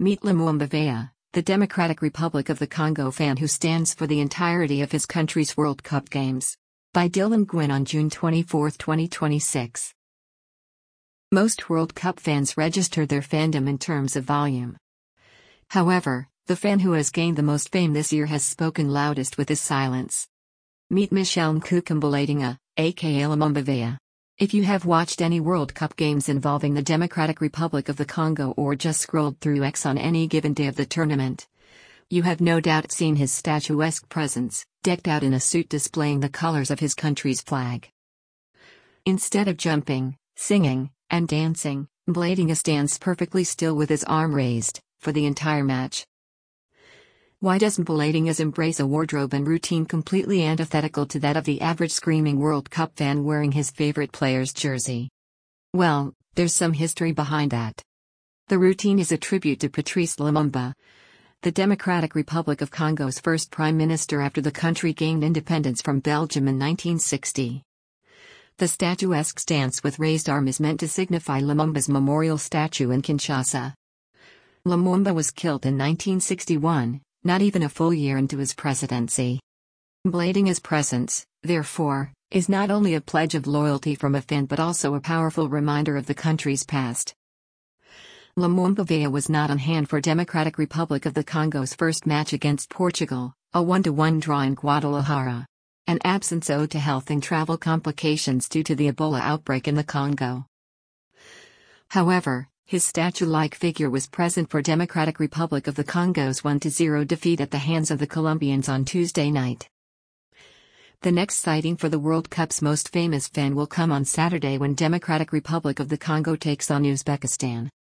Meet Lumumba Veya, the Democratic Republic of the Congo fan who stands for the entirety of his country's World Cup games. By Dylan Gwyn on June 24, 2026. Most World Cup fans register their fandom in terms of volume. However, the fan who has gained the most fame this year has spoken loudest with his silence. Meet Michel Nkukumbaladinga, aka Lumumba Veya. If you have watched any World Cup games involving the Democratic Republic of the Congo or just scrolled through X on any given day of the tournament, you have no doubt seen his statuesque presence, decked out in a suit displaying the colors of his country's flag. Instead of jumping, singing, and dancing, Mbladinga stands perfectly still with his arm raised, for the entire match. Why does Mbladinga embrace a wardrobe and routine completely antithetical to that of the average screaming World Cup fan wearing his favorite player's jersey? Well, there's some history behind that. The routine is a tribute to Patrice Lumumba, the Democratic Republic of Congo's first prime minister after the country gained independence from Belgium in 1960. The statuesque stance with raised arm is meant to signify Lumumba's memorial statue in Kinshasa. Lumumba was killed in 1961. Not even a full year into his presidency. Mbladinga's presence, therefore, is not only a pledge of loyalty from a fan but also a powerful reminder of the country's past. Lumumba Veya was not on hand for Democratic Republic of the Congo's first match against Portugal, a 1-1 draw in Guadalajara. An absence owed to health and travel complications due to the Ebola outbreak in the Congo. However, his statue-like figure was present for Democratic Republic of the Congo's 1-0 defeat at the hands of the Colombians on Tuesday night. The next sighting for the World Cup's most famous fan will come on Saturday when Democratic Republic of the Congo takes on Uzbekistan.